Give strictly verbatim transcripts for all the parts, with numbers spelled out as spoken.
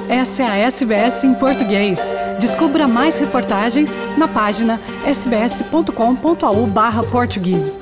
essa é a S B S em português. Descubra mais reportagens na página sbs.com.au barra português.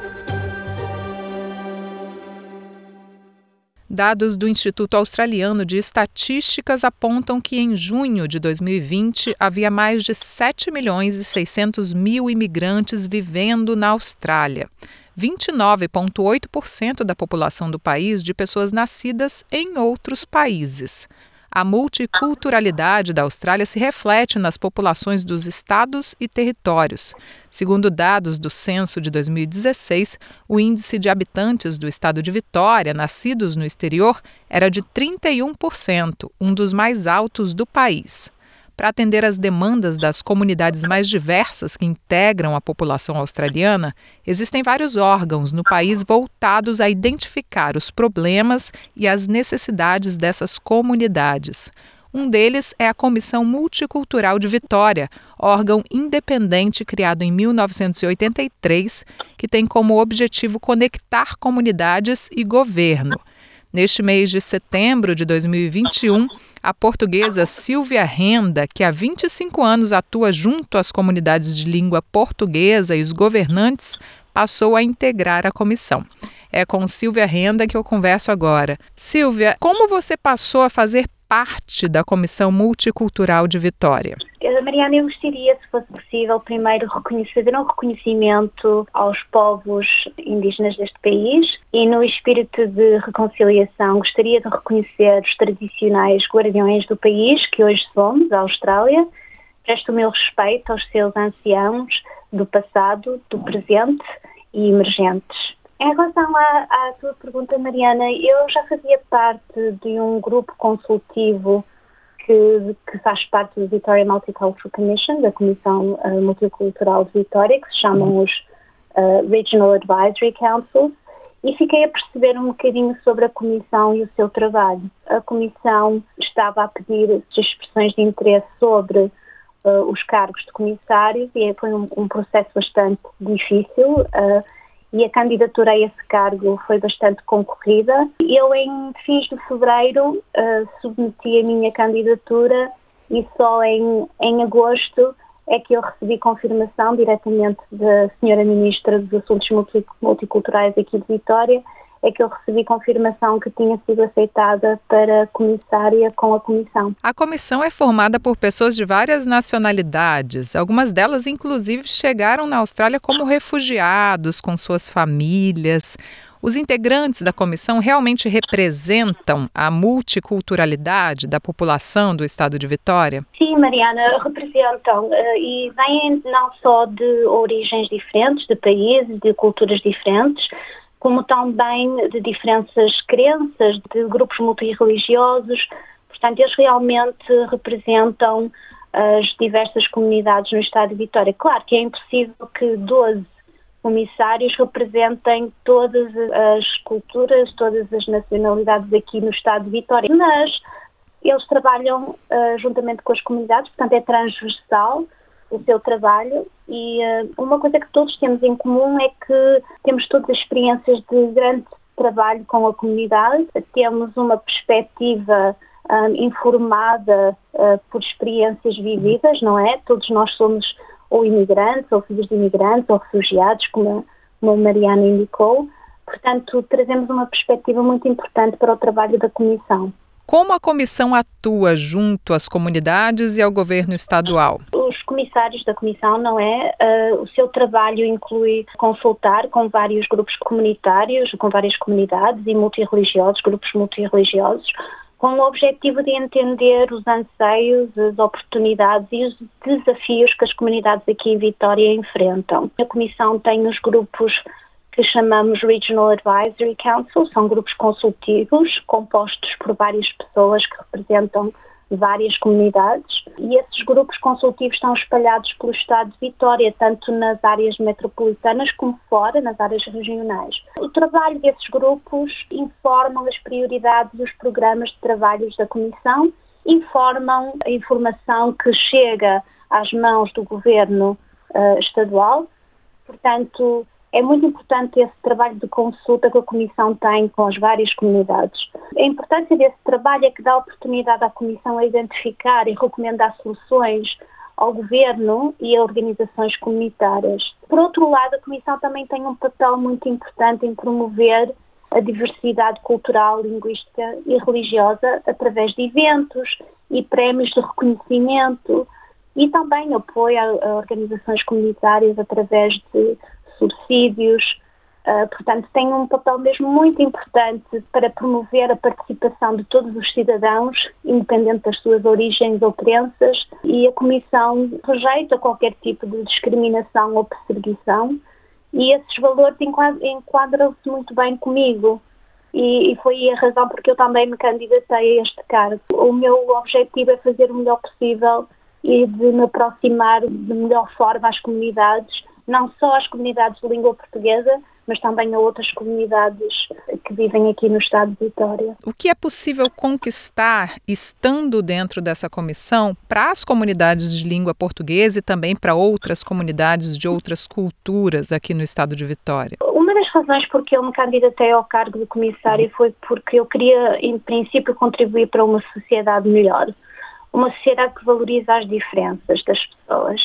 Dados do Instituto Australiano de Estatísticas apontam que em junho de dois mil e vinte havia mais de sete milhões e seiscentos mil imigrantes vivendo na Austrália. vinte e nove vírgula oito por cento da população do país de pessoas nascidas em outros países. A multiculturalidade da Austrália se reflete nas populações dos estados e territórios. Segundo dados do censo de dois mil e dezesseis, o índice de habitantes do estado de Vitória, nascidos no exterior, era de trinta e um por cento, um dos mais altos do país. Para atender às demandas das comunidades mais diversas que integram a população australiana, existem vários órgãos no país voltados a identificar os problemas e as necessidades dessas comunidades. Um deles é a Comissão Multicultural de Vitória, órgão independente criado em mil novecentos e oitenta e três, que tem como objetivo conectar comunidades e governo. Neste mês de setembro de dois mil e vinte e um, a portuguesa Silvia Renda, que há vinte e cinco anos atua junto às comunidades de língua portuguesa e os governantes, passou a integrar a comissão. É com Silvia Renda que eu converso agora. Silvia, como você passou a fazer parte da Comissão Multicultural de Vitória? Mariana, eu gostaria, se fosse possível, primeiro reconhecer, fazer um reconhecimento aos povos indígenas deste país e, no espírito de reconciliação, gostaria de reconhecer os tradicionais guardiões do país, que hoje somos, a Austrália. Presto o meu respeito aos seus anciãos do passado, do presente e emergentes. Em relação à, à tua pergunta, Mariana, eu já fazia parte de um grupo consultivo que, que faz parte do Victoria Multicultural Commission, da Comissão uh, Multicultural de Vitória, que se chamam os uh, Regional Advisory Councils, e fiquei a perceber um bocadinho sobre a Comissão e o seu trabalho. A Comissão estava a pedir expressões de interesse sobre uh, os cargos de comissários e foi um, um processo bastante difícil, uh, e a candidatura a esse cargo foi bastante concorrida. Eu, em fins de fevereiro, uh, submeti a minha candidatura e só em, em agosto é que eu recebi confirmação diretamente da senhora Ministra dos Assuntos Multiculturais aqui de Vitória, é que eu recebi confirmação que tinha sido aceitada para comissária com a Comissão. A comissão é formada por pessoas de várias nacionalidades. Algumas delas, inclusive, chegaram na Austrália como refugiados, com suas famílias. Os integrantes da comissão realmente representam a multiculturalidade da população do estado de Vitória? Sim, Mariana, representam e vêm não só de origens diferentes, de países, de culturas diferentes, como também de diferentes crenças, de grupos multirreligiosos. Portanto, eles realmente representam as diversas comunidades no estado de Vitória. Claro que é impossível que doze comissários representem todas as culturas, todas as nacionalidades aqui no estado de Vitória, mas eles trabalham uh, juntamente com as comunidades, portanto é transversal o seu trabalho e uh, uma coisa que todos temos em comum é que temos todas as experiências de grande trabalho com a comunidade, temos uma perspectiva um, informada uh, por experiências vividas, não é? Todos nós somos ou imigrantes, ou filhos de imigrantes, ou refugiados, como a, como a Mariana indicou. Portanto, trazemos uma perspectiva muito importante para o trabalho da Comissão. Como a Comissão atua junto às comunidades e ao governo estadual? Os comissários da Comissão, não é? Uh, o seu trabalho inclui consultar com vários grupos comunitários, com várias comunidades e multirreligiosos, grupos multirreligiosos, com o objetivo de entender os anseios, as oportunidades e os desafios que as comunidades aqui em Vitória enfrentam. A Comissão tem os grupos que chamamos Regional Advisory Council, são grupos consultivos compostos por várias pessoas que representam várias comunidades e esses grupos consultivos estão espalhados pelo estado de Vitória, tanto nas áreas metropolitanas como fora, nas áreas regionais. O trabalho desses grupos informam as prioridades dos programas de trabalhos da Comissão, informam a informação que chega às mãos do governo uh, estadual, portanto, É muito importante esse trabalho de consulta que a Comissão tem com as várias comunidades. A importância desse trabalho é que dá oportunidade à Comissão a identificar e recomendar soluções ao Governo e a organizações comunitárias. Por outro lado, a Comissão também tem um papel muito importante em promover a diversidade cultural, linguística e religiosa através de eventos e prémios de reconhecimento e também apoio a, a organizações comunitárias através de subsídios. Uh, portanto, tem um papel mesmo muito importante para promover a participação de todos os cidadãos, independente das suas origens ou crenças, e a Comissão rejeita qualquer tipo de discriminação ou perseguição, e esses valores enquadram-se muito bem comigo. E, e foi a razão porque eu também me candidatei a este cargo. O meu objetivo é fazer o melhor possível e de me aproximar de melhor forma às comunidades, não só às comunidades de língua portuguesa, mas também a outras comunidades que vivem aqui no estado de Vitória. O que é possível conquistar estando dentro dessa comissão para as comunidades de língua portuguesa e também para outras comunidades de outras culturas aqui no estado de Vitória? Uma das razões por que eu me candidatei ao cargo de comissária foi porque eu queria, em princípio, contribuir para uma sociedade melhor. Uma sociedade que valoriza as diferenças das pessoas.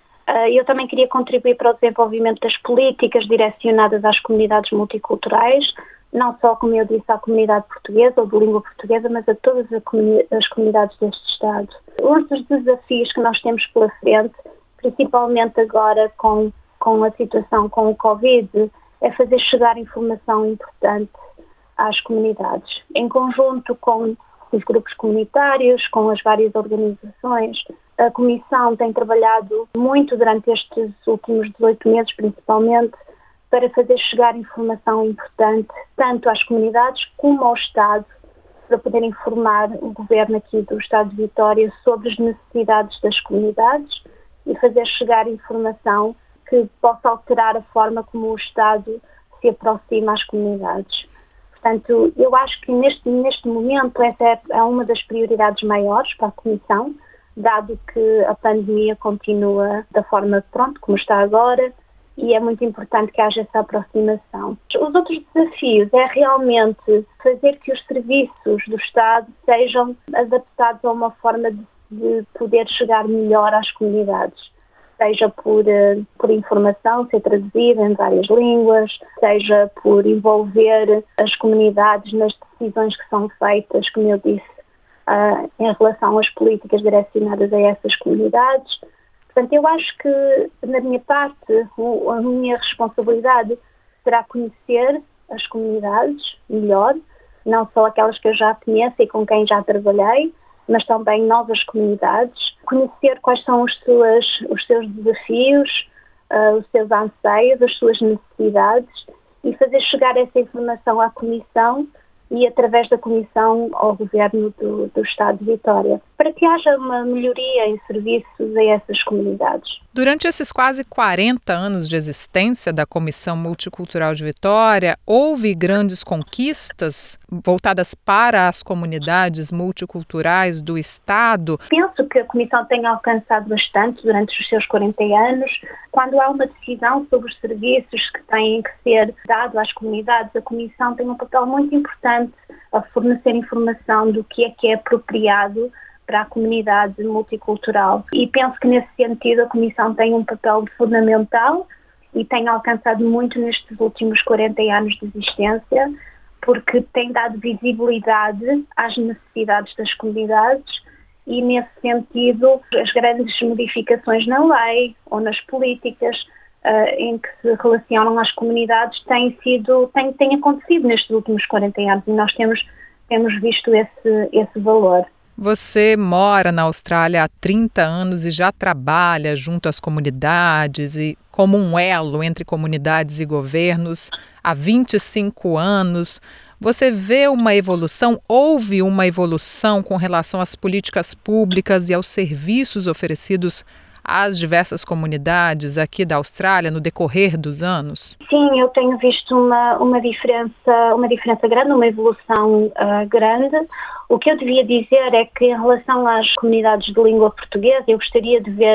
Eu também queria contribuir para o desenvolvimento das políticas direcionadas às comunidades multiculturais, não só, como eu disse, à comunidade portuguesa ou de língua portuguesa, mas a todas as comunidades deste Estado. Um dos desafios que nós temos pela frente, principalmente agora com, com a situação com o Covid, é fazer chegar informação importante às comunidades, em conjunto com os grupos comunitários, com as várias organizações. A Comissão tem trabalhado muito durante estes últimos dezoito meses, principalmente, para fazer chegar informação importante tanto às comunidades como ao Estado, para poder informar o Governo aqui do Estado de Vitória sobre as necessidades das comunidades e fazer chegar informação que possa alterar a forma como o Estado se aproxima às comunidades. Portanto, eu acho que neste, neste momento essa é, é uma das prioridades maiores para a Comissão, dado que a pandemia continua da forma pronto, como está agora, e é muito importante que haja essa aproximação. Os outros desafios é realmente fazer que os serviços do Estado sejam adaptados a uma forma de, de poder chegar melhor às comunidades, seja por, por informação ser traduzida em várias línguas, seja por envolver as comunidades nas decisões que são feitas, como eu disse, Uh, em relação às políticas direcionadas a essas comunidades. Portanto, eu acho que, na minha parte, o, a minha responsabilidade será conhecer as comunidades melhor, não só aquelas que eu já conheço e com quem já trabalhei, mas também novas comunidades, conhecer quais são os, suas, os seus desafios, uh, os seus anseios, as suas necessidades e fazer chegar essa informação à Comissão e através da Comissão ao Governo do, do Estado de Vitória, para que haja uma melhoria em serviços a essas comunidades. Durante esses quase quarenta anos de existência da Comissão Multicultural de Vitória, houve grandes conquistas voltadas para as comunidades multiculturais do Estado? Penso que a Comissão tem alcançado bastante durante os seus quarenta anos. Quando há uma decisão sobre os serviços que têm que ser dados às comunidades, a Comissão tem um papel muito importante a fornecer informação do que é que é apropriado para a comunidade multicultural. E penso que nesse sentido a Comissão tem um papel fundamental e tem alcançado muito nestes últimos quarenta anos de existência, porque tem dado visibilidade às necessidades das comunidades e, nesse sentido, as grandes modificações na lei ou nas políticas uh, em que se relacionam às comunidades têm sido, têm, têm acontecido nestes últimos quarenta anos e nós temos, temos visto esse, esse valor. Você mora na Austrália há trinta anos e já trabalha junto às comunidades e como um elo entre comunidades e governos há vinte e cinco anos. Você vê uma evolução, houve uma evolução com relação às políticas públicas e aos serviços oferecidos às diversas comunidades aqui da Austrália no decorrer dos anos? Sim, eu tenho visto uma, uma, diferença, uma diferença grande, uma evolução uh, grande. O que eu devia dizer é que, em relação às comunidades de língua portuguesa, eu gostaria de ver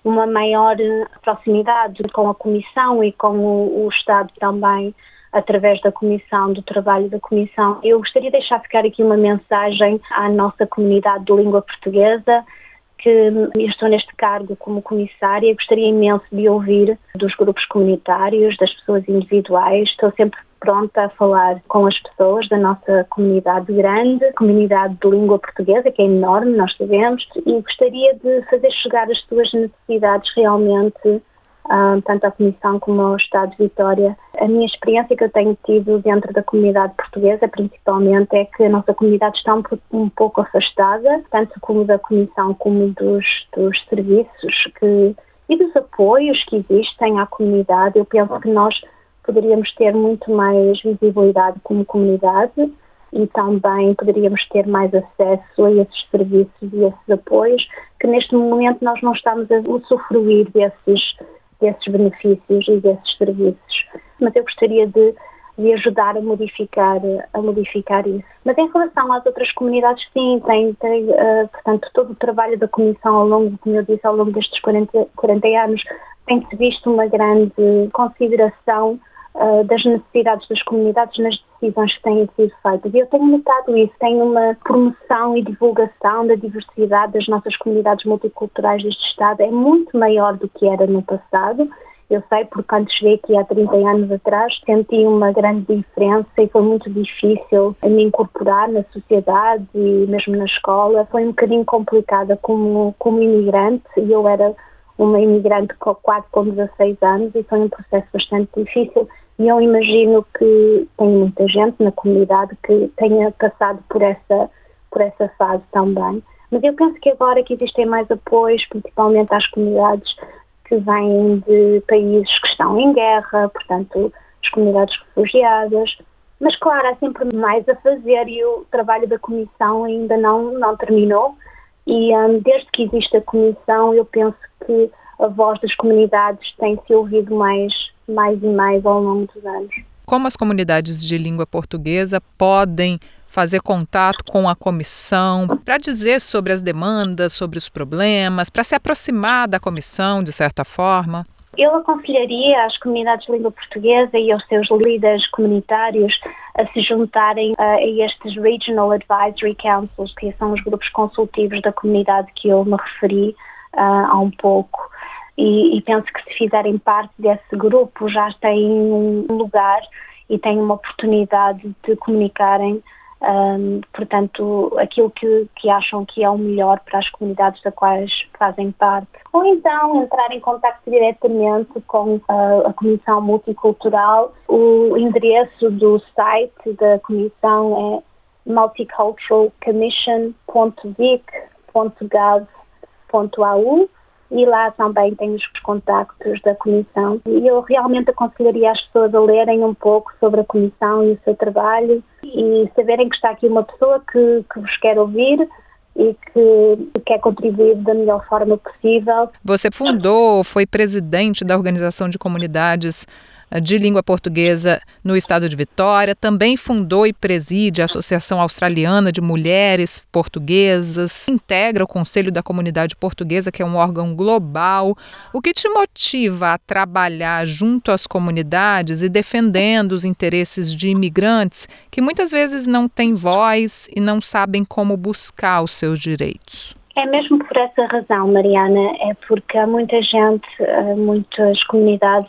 uma maior proximidade com a Comissão e com o, o Estado também, através da Comissão, do trabalho da Comissão. Eu gostaria de deixar ficar aqui uma mensagem à nossa comunidade de língua portuguesa, que eu estou neste cargo como comissária, gostaria imenso de ouvir dos grupos comunitários, das pessoas individuais. Estou sempre pronta a falar com as pessoas da nossa comunidade grande, comunidade de língua portuguesa, que é enorme, nós sabemos, e gostaria de fazer chegar as suas necessidades realmente, Uh, tanto à Comissão como ao Estado de Vitória. A minha experiência que eu tenho tido dentro da comunidade portuguesa, principalmente, é que a nossa comunidade está um, um pouco afastada, tanto como da Comissão como dos, dos serviços que, e dos apoios que existem à comunidade. Eu penso que nós poderíamos ter muito mais visibilidade como comunidade e também poderíamos ter mais acesso a esses serviços e esses apoios, que neste momento nós não estamos a usufruir desses desses benefícios e desses serviços. Mas eu gostaria de, de ajudar a modificar, a modificar isso. Mas em relação às outras comunidades, sim, tem, tem uh, portanto, todo o trabalho da Comissão ao longo, como eu disse, ao longo destes quarenta, quarenta anos, tem-se visto uma grande consideração uh, das necessidades das comunidades nas decisões que têm sido feitas. E eu tenho notado isso, tem uma promoção e divulgação da diversidade das nossas comunidades multiculturais deste Estado é muito maior do que era no passado. Eu sei porque quando cheguei aqui há trinta anos atrás senti uma grande diferença e foi muito difícil me incorporar na sociedade e mesmo na escola. Foi um bocadinho complicada como, como imigrante e eu era uma imigrante quase com dezasseis anos e foi um processo bastante difícil. E eu imagino que tem muita gente na comunidade que tenha passado por essa, por essa fase também. Mas eu penso que agora que existem mais apoios, principalmente às comunidades que vêm de países que estão em guerra, portanto, as comunidades refugiadas. Mas, claro, há sempre mais a fazer e o trabalho da Comissão ainda não, não terminou. E um, desde que existe a Comissão, eu penso que a voz das comunidades tem se ouvido mais mais e mais ao longo dos anos. Como as comunidades de língua portuguesa podem fazer contato com a comissão para dizer sobre as demandas, sobre os problemas, para se aproximar da comissão, de certa forma? Eu aconselharia às comunidades de língua portuguesa e aos seus líderes comunitários a se juntarem a, a estes Regional Advisory Councils, que são os grupos consultivos da comunidade que eu me referi uh, há um pouco. E, e penso que se fizerem parte desse grupo já têm um lugar e têm uma oportunidade de comunicarem, um, portanto, aquilo que, que acham que é o melhor para as comunidades das quais fazem parte. Ou então entrar em contato diretamente com a, a Comissão Multicultural. O endereço do site da Comissão é multicultural commission ponto vic ponto gov ponto a u. E lá também tem os contactos da Comissão. E eu realmente aconselharia as pessoas a lerem um pouco sobre a Comissão e o seu trabalho e saberem que está aqui uma pessoa que, que vos quer ouvir e que quer contribuir da melhor forma possível. Você fundou, foi presidente da Organização de Comunidades de Língua Portuguesa no estado de Vitória, também fundou e preside a Associação Australiana de Mulheres Portuguesas, integra o Conselho da Comunidade Portuguesa, que é um órgão global. O que te motiva a trabalhar junto às comunidades e defendendo os interesses de imigrantes que muitas vezes não têm voz e não sabem como buscar os seus direitos? É mesmo por essa razão, Mariana, é porque há muita gente, muitas comunidades,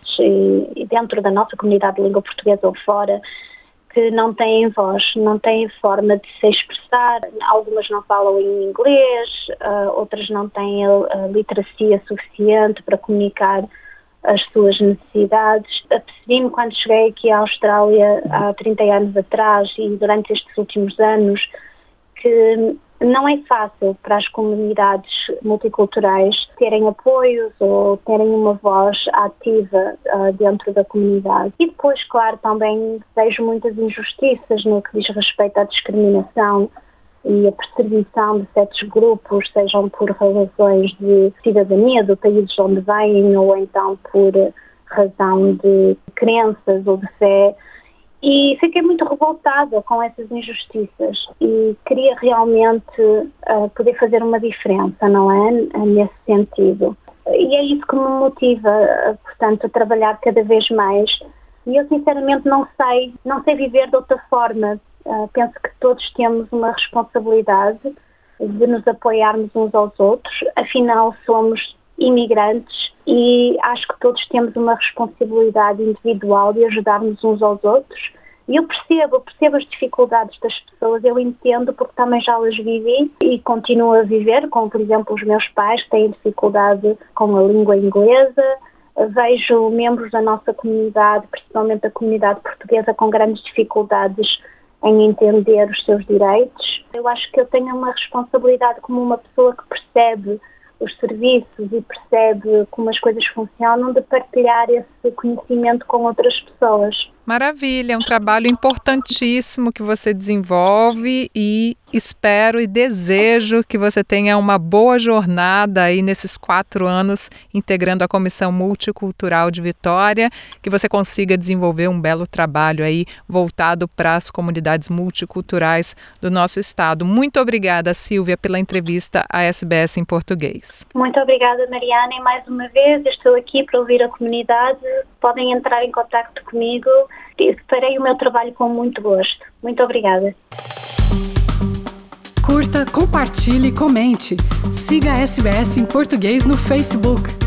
e dentro da nossa comunidade de língua portuguesa ou fora, que não têm voz, não têm forma de se expressar. Algumas não falam em inglês, outras não têm a literacia suficiente para comunicar as suas necessidades. Apercebi-me quando cheguei aqui à Austrália há trinta anos atrás e durante estes últimos anos que não é fácil para as comunidades multiculturais terem apoios ou terem uma voz ativa uh, dentro da comunidade. E depois, claro, também vejo muitas injustiças no que diz respeito à discriminação e a perseguição de certos grupos, sejam por razões de cidadania do país onde vêm ou então por razão de crenças ou de fé. E fiquei muito revoltada com essas injustiças e queria realmente uh, poder fazer uma diferença, não é? Nesse sentido. e é isso que me motiva, portanto, a trabalhar cada vez mais. E eu sinceramente não sei, não sei viver de outra forma. Uh, penso que todos temos uma responsabilidade de nos apoiarmos uns aos outros, afinal somos imigrantes e acho que todos temos uma responsabilidade individual de ajudarmos uns aos outros. E eu percebo, percebo as dificuldades das pessoas, eu entendo porque também já as vivi e continuo a viver, como por exemplo os meus pais que têm dificuldade com a língua inglesa. Vejo membros da nossa comunidade, principalmente a comunidade portuguesa, com grandes dificuldades em entender os seus direitos. Eu acho que eu tenho uma responsabilidade como uma pessoa que percebe os serviços e percebe como as coisas funcionam, de partilhar esse conhecimento com outras pessoas. Maravilha, é um trabalho importantíssimo que você desenvolve e espero e desejo que você tenha uma boa jornada aí nesses quatro anos integrando a Comissão Multicultural de Vitória, que você consiga desenvolver um belo trabalho aí voltado para as comunidades multiculturais do nosso estado. Muito obrigada, Silvia, pela entrevista à S B S em português. Muito obrigada, Mariana, e mais uma vez estou aqui para ouvir a comunidade. Podem entrar em contato comigo. Farei o meu trabalho com muito gosto. Muito obrigada. Curta, compartilhe, comente. Siga a S B S em português no Facebook.